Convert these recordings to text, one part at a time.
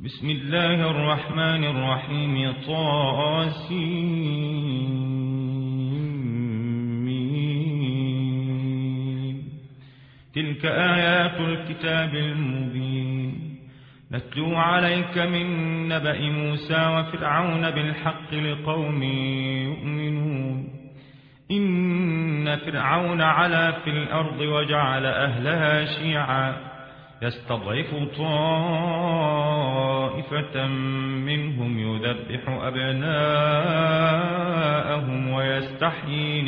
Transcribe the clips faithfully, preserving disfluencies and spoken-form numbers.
بسم الله الرحمن الرحيم. طاسين. تلك آيات الكتاب المبين نتلو عليك من نبأ موسى وفرعون بالحق لقوم يؤمنون. إن فرعون علا في الأرض وجعل أهلها شيعا يستضعف طائفة منهم يذبح أبناءهم ويستحيي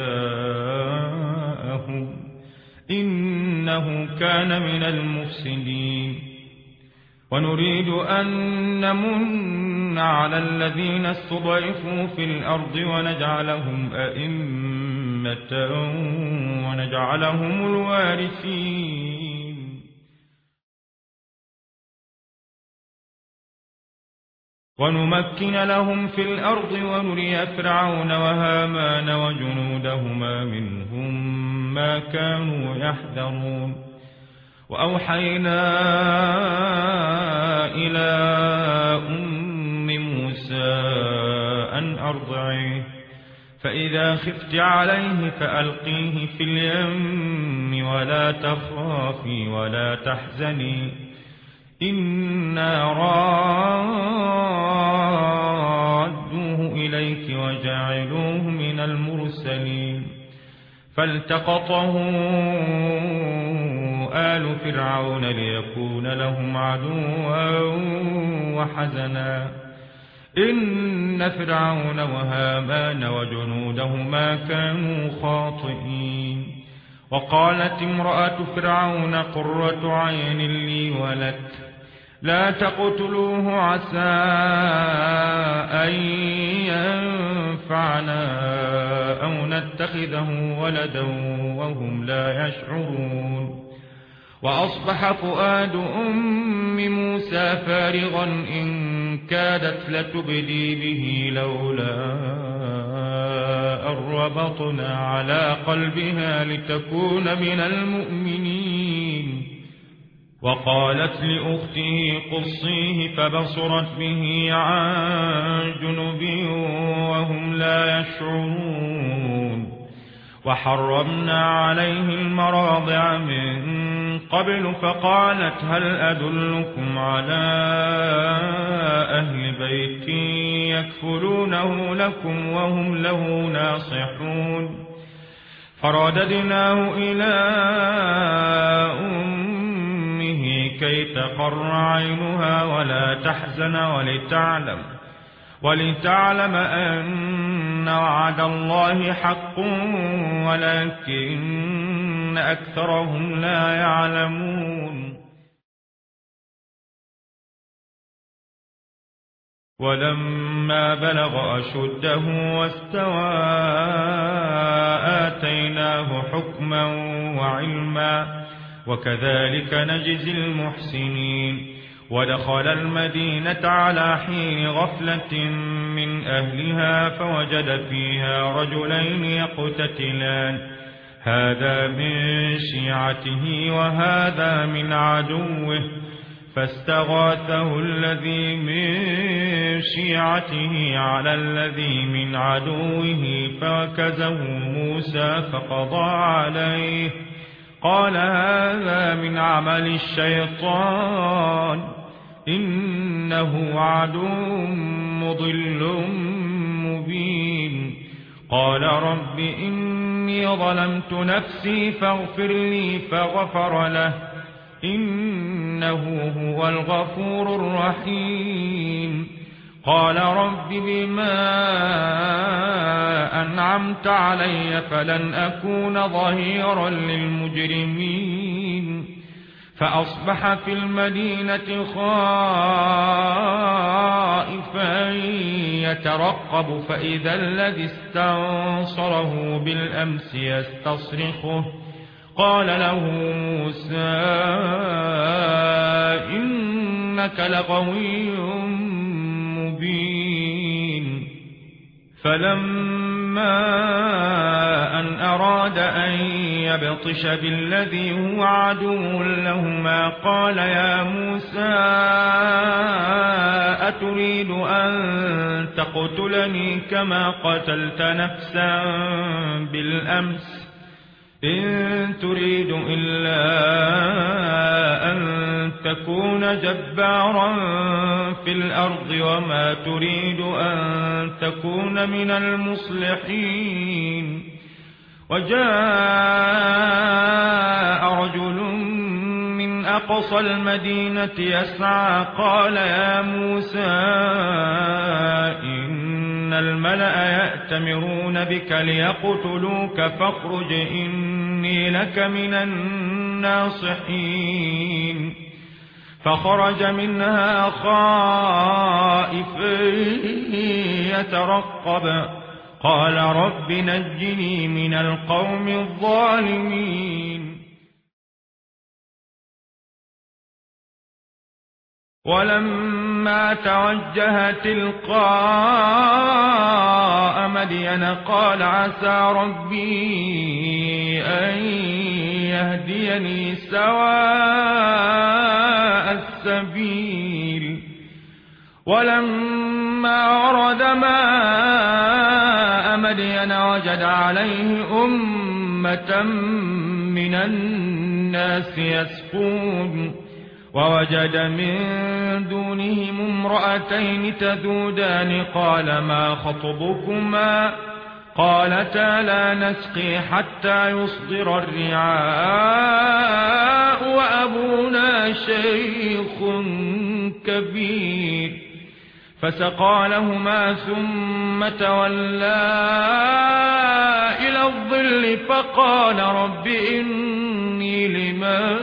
نساءهم إنه كان من المفسدين. ونريد أن نمن على الذين استضعفوا في الأرض ونجعلهم أئمة ونجعلهم الوارثين ونمكن لهم في الأرض ونري فرعون وهامان وجنودهما منهم ما كانوا يحذرون. وأوحينا إلى أم موسى أن أرضعيه فإذا خفت عليه فألقيه في اليم ولا تخافي ولا تحزني إنا رادوه إليك وجاعلوه من المرسلين. فالتقطه آل فرعون ليكون لهم عدوا وحزنا إن فرعون وهامان وجنودهما كانوا خاطئين. وقالت امرأة فرعون قرة عين لي ولك لا تقتلوه عسى أن ينفعنا أو نتخذه ولدا وهم لا يشعرون. وأصبح فؤاد أم موسى فارغا إن كادت لتبدي به لولا أن ربطنا على قلبها لتكون من المؤمنين. وقالت لأخته قصيه فبصرت به عن جنب وهم لا يشعرون. وحرمنا عليه المراضع من قبل فقالت هل أدلكم على أهل بيت يكفلونه لكم وهم له ناصحون. فرددناه إلى أمه كي تقر عينها ولا تحزن ولتعلم ولتعلم أن وعد الله حق ولكن أكثرهم لا يعلمون. ولما بلغ أشده واستوى آتيناه حكما وعلما وكذلك نجزي المحسنين. ودخل المدينة على حين غفلة من أهلها فوجد فيها رجلين يقتتلان هذا من شيعته وهذا من عدوه فاستغاثه الذي من شيعته على الذي من عدوه فوكزه موسى فقضى عليه قال هذا من عمل الشيطان إنه عدو مضل مبين. قال رب إني ظلمت نفسي فاغفر لي فغفر له إنه هو الغفور الرحيم. قال رب بما أنعمت علي فلن أكون ظهيرا للمجرمين. فأصبح في المدينة خائفا يترقب فإذا الذي استنصره بالأمس يستصرخه قال له موسى إنك لغوي مبين. فلما أن أراد أن يبطش بالذي هو عدو لهما قال يا موسى أتريد أن تقتلني كما قتلت نفسا بالأمس إن تريد إلا أن تكون جبارا في الأرض وما تريد أن تكون من المصلحين وجاء رجل من أقصى المدينة يسعى قال يا موسى إن الملأ يأتمرون بك ليقتلوك فاخرج إني لك من الناصحين فخرج منها خائفا يترقب قال رب نجني من القوم الظالمين ولما توجه تلقاء مدين قال عسى ربي أن يهديني سواء السبيل ولما ورد ماء مدين وجد عليه أمة من الناس يسقون ووجد من دونهم امرأتين تذودان قال ما خطبكما قالتا لا نسقي حتى يصدر الرعاء وأبونا شيخ كبير فسقى لهما ثم تولى إلى الظل فقال رب إني لما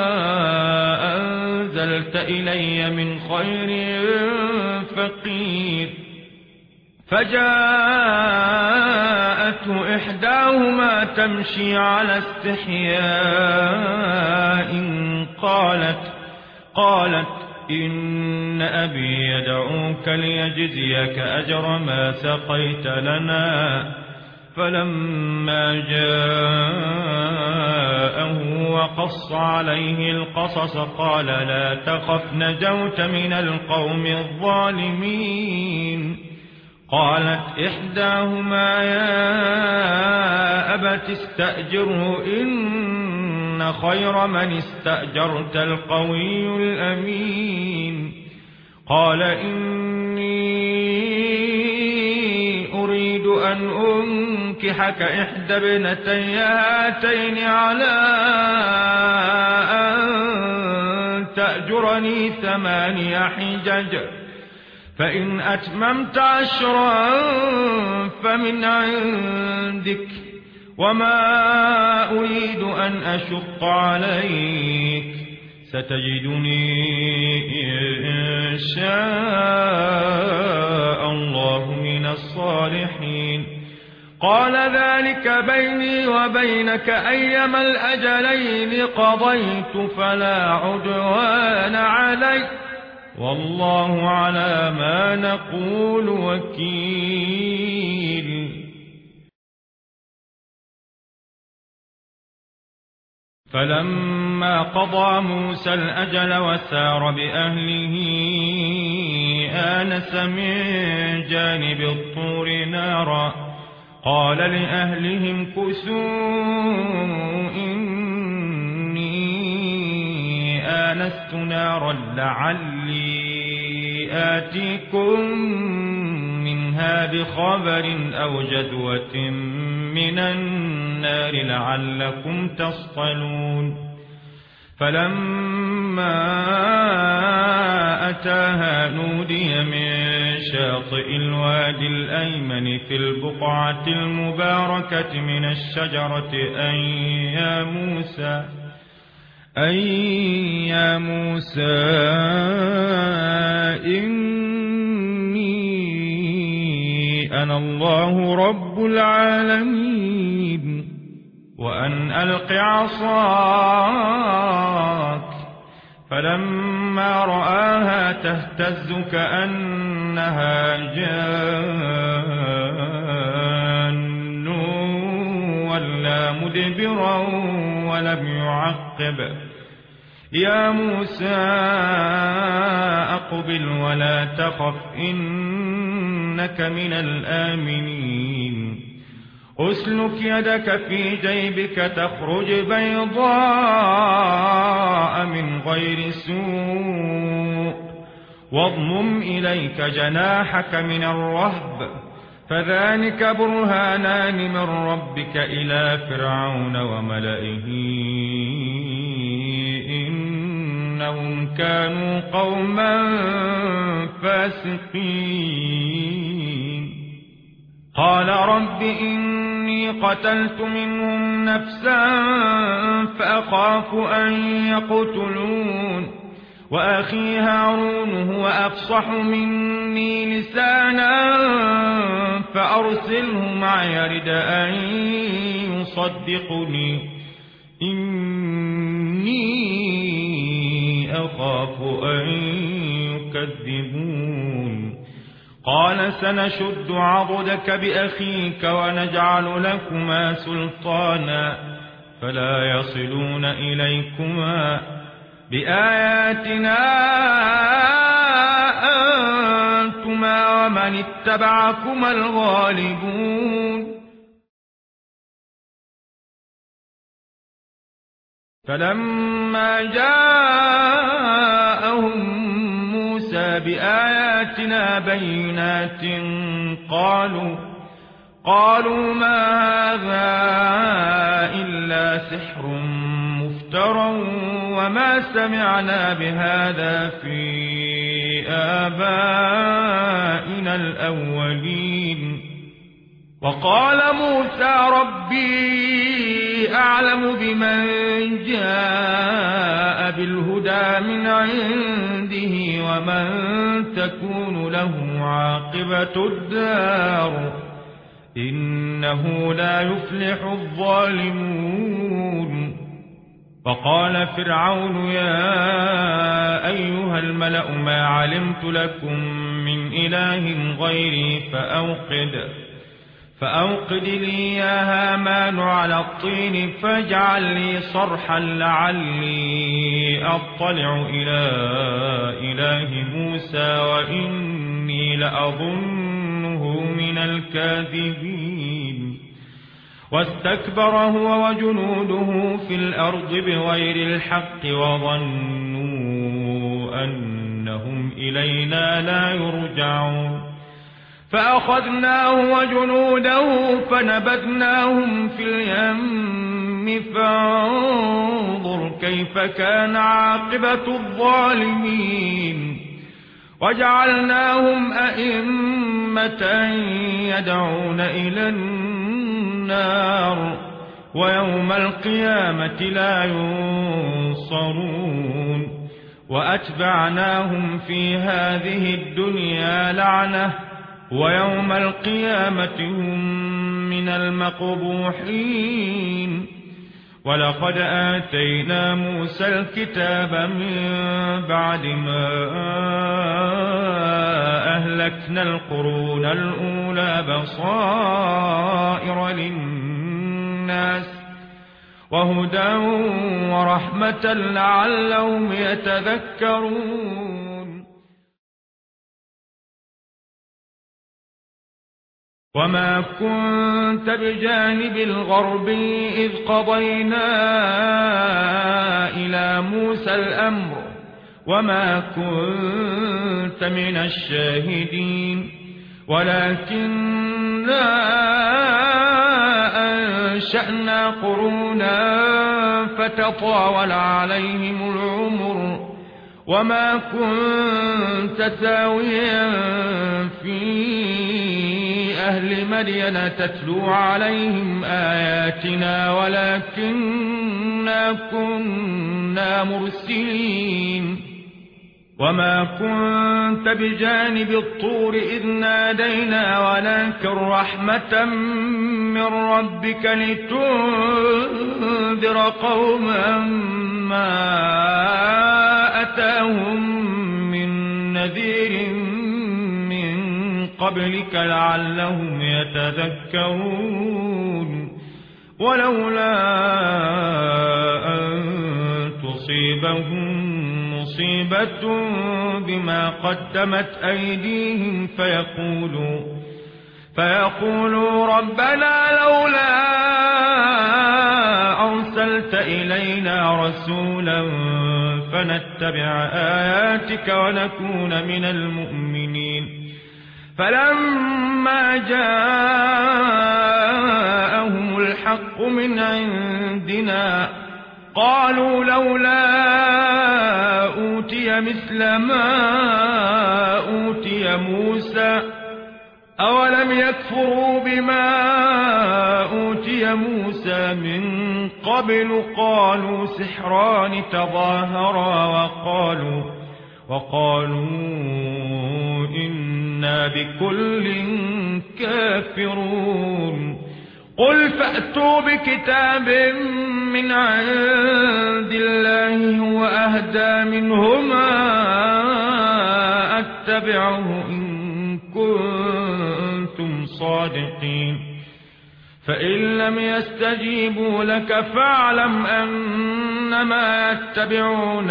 أنزلت إلي من خير فقير فجاءته إحداهما تمشي على استحياء قالت قالت إن أبي يدعوك ليجزيك أجر ما سقيت لنا فلما جاءه وقص عليه القصص قال لا تخف نجوت من القوم الظالمين قالت إحداهما يا أبت استأجره إن خير من استأجرت القوي الأمين قال إني أريد أن أنكحك إحدى ابنتي هاتين على أن تأجرني ثماني حجج فإن أتممت عشرا فمن عندك وما أريد أن أشق عليك ستجدني إن شاء الله من الصالحين قال ذلك بيني وبينك أيما الأجلين قضيت فلا عدوان علي والله على ما نقول وكيل فلما قضى موسى الأجل وسار بأهله آنس من جانب الطور نارا قال لأهلهم كثوا إني آنست نارا لعلي آتيكم منها بخبر أو جذوة من النار لعلكم تصطلون فلما أتاها نودي من شاطئ الوادي الأيمن في البقعة المباركة من الشجرة أن يا موسى أن يا موسى إني أنا الله رب العالمين وأن ألق عصاك فلما رآها تهتز كأنها جان ولا مدبرا ولم يعقب يا موسى أقبل أقبل ولا تخف إنك من الآمنين أسلك يدك في جيبك تخرج بيضاء من غير سوء واضمم إليك جناحك من الرهب فذلك برهانان من ربك إلى فرعون وملئه إنهم كانوا قوما فاسقين قال رب إني قتلت منهم نفسا فأخاف أن يقتلون وأخي هارون هو أفصح مني لسانا فأرسله معي يرد أن يصدقني إني أخاف أن يكذبون قال سنشد عضدك بأخيك ونجعل لكما سلطانا فلا يصلون إليكما بآياتنا أنتما ومن اتبعكما الغالبون فلما جاءهم موسى بآياتنا بينات قالوا قالوا ما هذا إلا سحر مفترى وما سمعنا بهذا في آبائنا الأولين وقال موسى ربي أعلم بمن جاء بالهدى من عنده ومن تكون له عاقبة الدار إنه لا يفلح الظالمون وقال فرعون يا أيها الملأ ما علمت لكم من إله غيري فأوقد فأوقد لي يا هامان على الطين فاجعل لي صرحا لعلي أطلع إلى إله موسى وإني لأظنه من الكاذبين واستكبر هو وجنوده في الأرض بغير الحق وظنوا أنهم إلينا لا يرجعون فأخذناه وجنوده فنبذناهم في اليم فانظر كيف كان عاقبة الظالمين وجعلناهم أئمة يدعون إلى النار ويوم القيامة لا ينصرون وأتبعناهم في هذه الدنيا لعنة ويوم القيامة هم من المقبوحين ولقد آتينا موسى الكتاب من بعد ما أهلكنا القرون الأولى بصائر للناس وهدى ورحمة لعلهم يتذكرون وما كنت بجانب الغرب إذ قضينا إلى موسى الأمر وما كنت من الشاهدين ولكننا أنشأنا قرونا فتطاول عليهم العمر وما كنت ساويا في أهل مدين تتلو عليهم آياتنا ولكننا كنا مرسلين وما كنت بجانب الطور إذ نادينا ولكن رحمة من ربك لتنذر قوما ما أتاهم من نذير قبلك لعلهم يتذكرون ولولا أن تصيبهم مصيبة بما قدمت أيديهم فيقولوا فيقولوا ربنا لولا أرسلت إلينا رسولا فنتبع آياتك ونكون من المؤمنين. فلما جاءهم الحق من عندنا قالوا لولا أوتي مثل ما أوتي موسى أولم يكفروا بما أوتي موسى من قبل قالوا سحران تظاهرا وقالوا وقالوا إنا بكل كافرون. قل فأتوا بكتاب من عند الله هو أهدى منهما أتبعه إن كنتم صادقين. فإن لم يستجيبوا لك فاعلم أنما يتبعون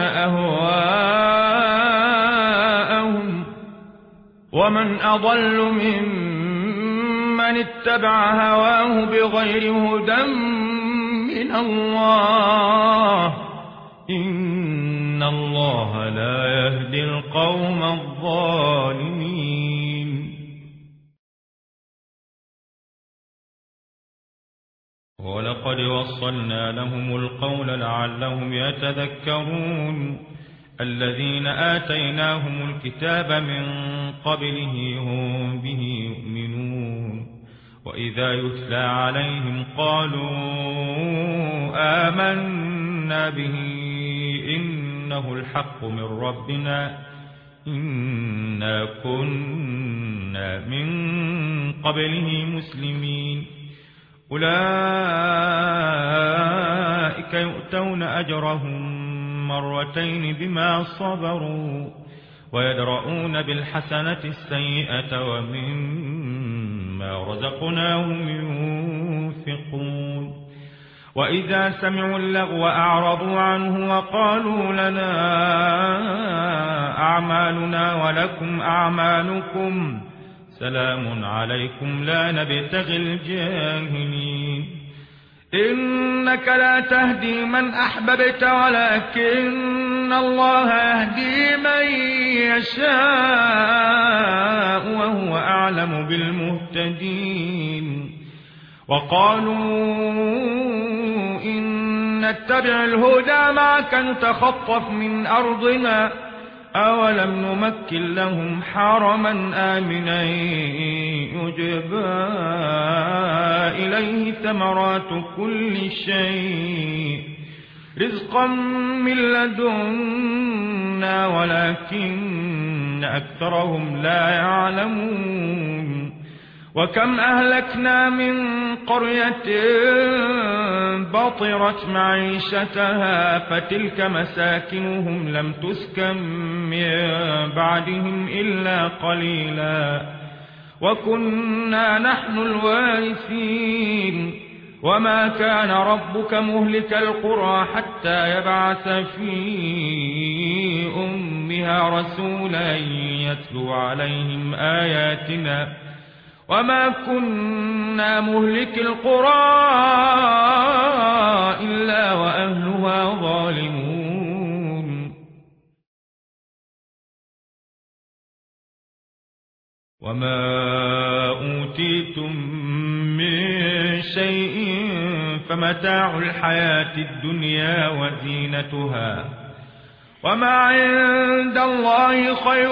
أهواءهم ومن أضل ممن اتبع هواه بغير هدى من الله إن الله لا يهدي القوم الظالمين. ولقد وصلنا لهم القول لعلهم يتذكرون. الذين آتيناهم الكتاب من قبله هم به يؤمنون. وإذا يتلى عليهم قالوا آمنا به إنه الحق من ربنا إنا كنا من قبله مسلمين. أولئك يؤتون أجرهم مرتين بما صبروا ويدرؤون بالحسنة السيئة ومما رزقناهم ينفقون. وإذا سمعوا اللغو أعرضوا عنه وقالوا لنا أعمالنا ولكم أعمالكم سلام عليكم لا نبتغي الجاهلين. إنك لا تهدي من أحببت ولكن الله يهدي من يشاء وهو أعلم بالمهتدين. وقالوا إن نتبع الهدى معك نتخطف من أرضنا أولم نمكن لهم حرما آمنا يجبى إليه ثمرات كل شيء رزقا من لدنا ولكن أكثرهم لا يعلمون. وكم أهلكنا من قرية بطرت معيشتها فتلك مساكنهم لم تسكن من بعدهم إلا قليلا وكنا نحن الوارثين. وما كان ربك مهلك القرى حتى يبعث في أمها رسولا يتلو عليهم آياتنا وما كنا مهلك القرى إلا وأهلها ظالمون. وما أوتيتم من شيء فمتاع الحياة الدنيا وزينتها وما عند الله خير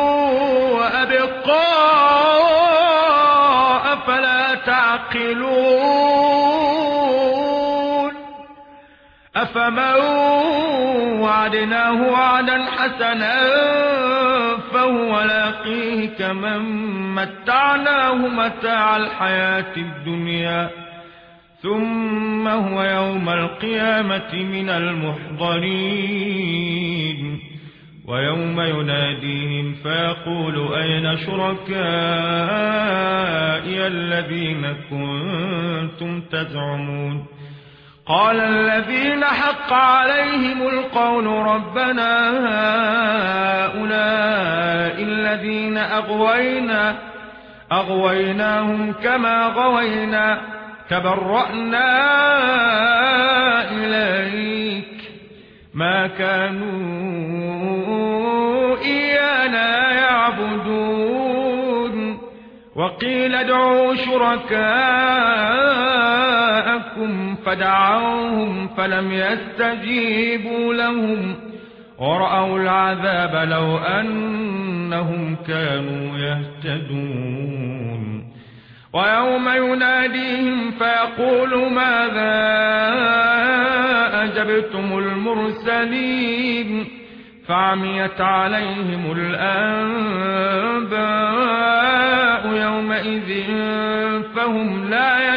وأبقى أفلا تعقلون. أفمن وعدناه وعدا حسنا فهو لاقيه كمن متعناه متاع الحياة الدنيا ثم هو يوم القيامة من المحضرين. ويوم يناديهم فيقول أين شركائي الذين كنتم تزعمون قال الذين حق عليهم القول ربنا هؤلاء الذين أغوينا أغويناهم كما غوينا تبرأنا إليك ما كانوا إيانا يعبدون وقيل ادعوا شركاءكم فدعوهم فلم يستجيبوا لهم ورأوا العذاب لو أنهم كانوا يهتدون ويوم يناديهم فيقول ماذا أجبتم المرسلين فعميت عليهم الأنباء يومئذ فهم لا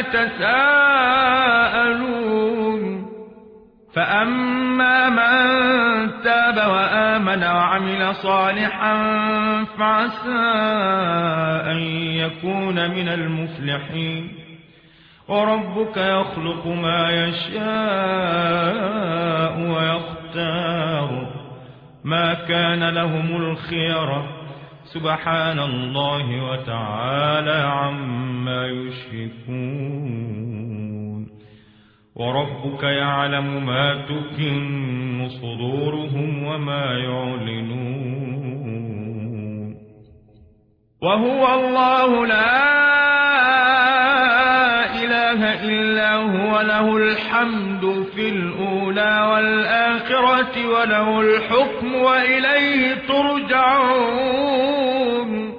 يتساءلون فأما من تاب وآمن وعمل صالحا فعسى أن يكون من المفلحين وربك يخلق ما يشاء ويختار ما كان لهم الخيرة سبحان الله وتعالى عما يشركون وربك يعلم ما تكن صدورهم وما يعلنون وهو الله لا إله إلا هو له الحمد في الأولى والآخرة وله الحكم وإليه ترجعون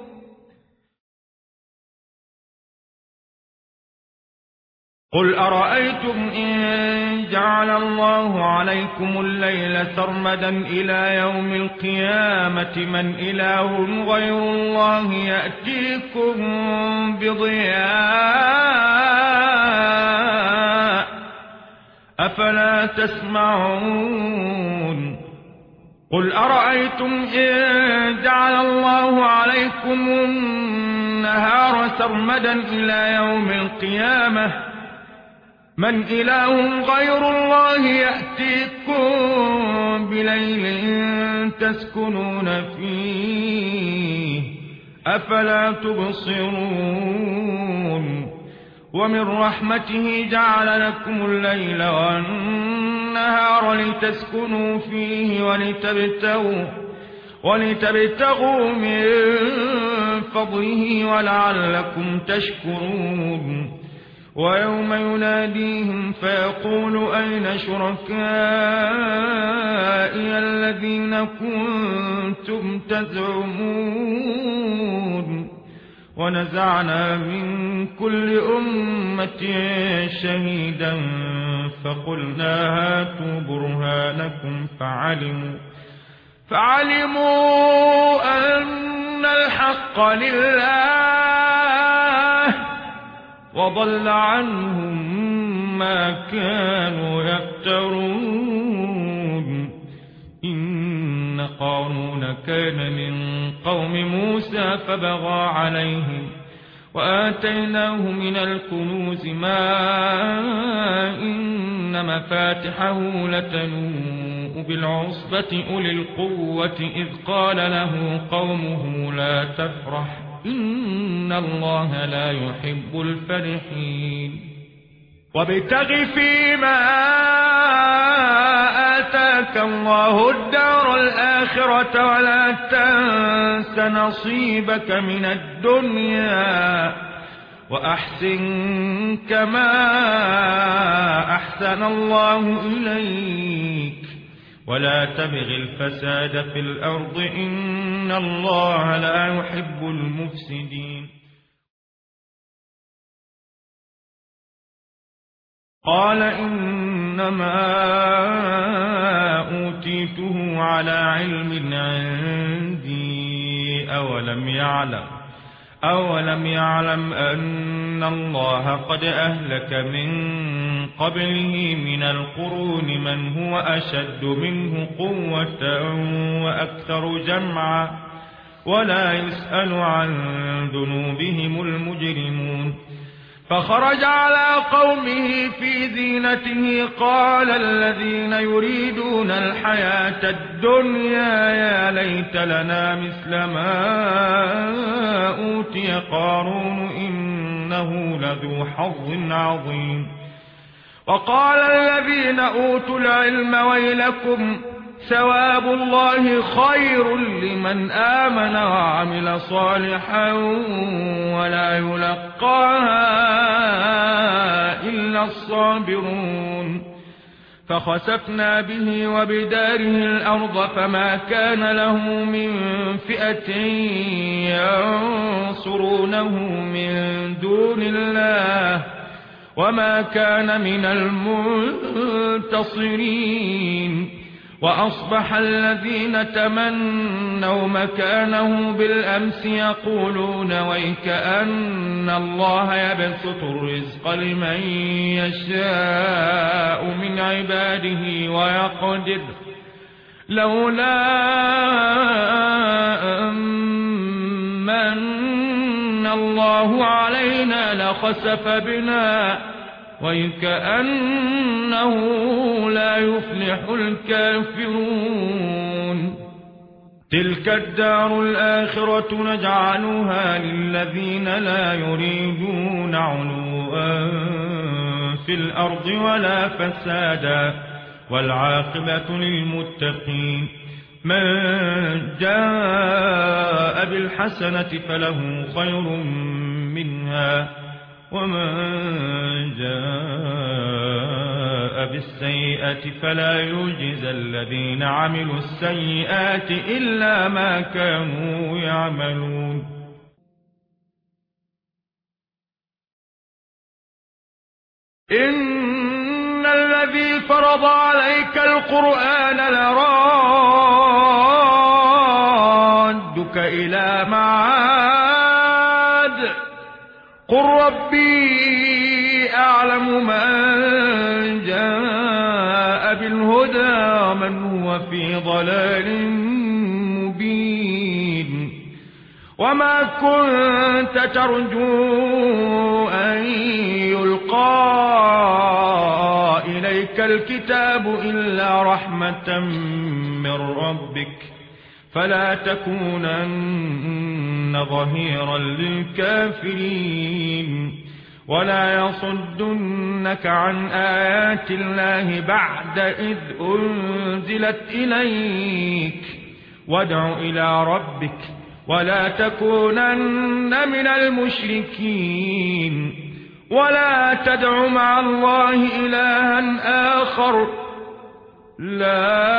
قل أرأيتم إن جعل الله عليكم الليل سرمدا إلى يوم القيامة من إله غير الله يأتيكم بضياء أفلا تسمعون قل أرأيتم إن جعل الله عليكم النهار سرمدا إلى يوم القيامة من إله غير الله يأتيكم بليل تسكنون فيه أفلا تبصرون ومن رحمته جعل لكم الليل والنهار لتسكنوا فيه ولتبتغوا ولتبتغوا من فضله ولعلكم تشكرون ويوم يناديهم فيقول أين شركائي الذين كنتم تزعمون ونزعنا من كل أمة شهيدا فقلنا هاتوا برهانكم فعلموا فعلموا أن الحق لله وضل عنهم ما كانوا يفترون إن قارون كان من قوم موسى فبغى عليهم وآتيناه من الكنوز ما إن مفاتحه لتنوء بالعصبة أولي القوة إذ قال له قومه لا تفرح إن الله لا يحب الفرحين وابتغ فيما آتاك الله الدار الآخرة ولا تنس نصيبك من الدنيا وأحسن كما أحسن الله إليك ولا تبغ الفساد في الأرض إن الله لا يحب المفسدين قال إنما أوتيته على علم عندي أولم يعلم أولم يعلم أن الله قد أهلك من قبله من القرون من هو أشد منه قوة وأكثر جمعا ولا يسأل عن ذنوبهم المجرمون فخرج على قومه في زينته قال الذين يريدون الحياة الدنيا يا ليت لنا مثل ما أوتي قارون إنه لذو حظ عظيم. وقال الذين أوتوا العلم ويلكم ثواب الله خير لمن آمن وعمل صالحا ولا يلقاها إلا الصابرون. فخسفنا به وبداره الأرض فما كان له من فئة ينصرونه من دون الله وما كان من المنتصرين. وأصبح الذين تمنوا مكانه بالأمس يقولون ويكأن الله يبسط الرزق لمن يشاء من عباده ويقدر لولا أمن الله علينا لخسف بنا ويكأنه لا يفلح الكافرون. تلك الدار الآخرة نجعلها للذين لا يريدون علوا في الأرض ولا فسادا والعاقبة للمتقين. من جاء بالحسنة فله خير منها ومن جاء بالسيئة فلا يجزى الذين عملوا السيئات إلا ما كانوا يعملون. إن الذي فرض عليك القرآن لرادك إلى معاد قل ربي أعلم من جاء بالهدى ومن هو في ضلال مبين. وما كنت ترجو أن يلقى إليك الكتاب إلا رحمة من ربك فلا تكونن ظهيرا للكافرين. ولا يصدنك عن آيات الله بعد إذ أنزلت إليك وادع إلى ربك ولا تكونن من المشركين. ولا تدع مع الله إلها آخر لا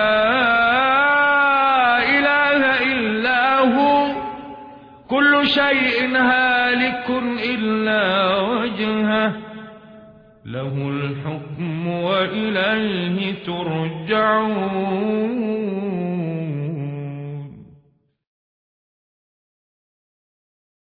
إله إلا هو كل شيء هالك إلا وجهه له الحكم وإليه ترجعون.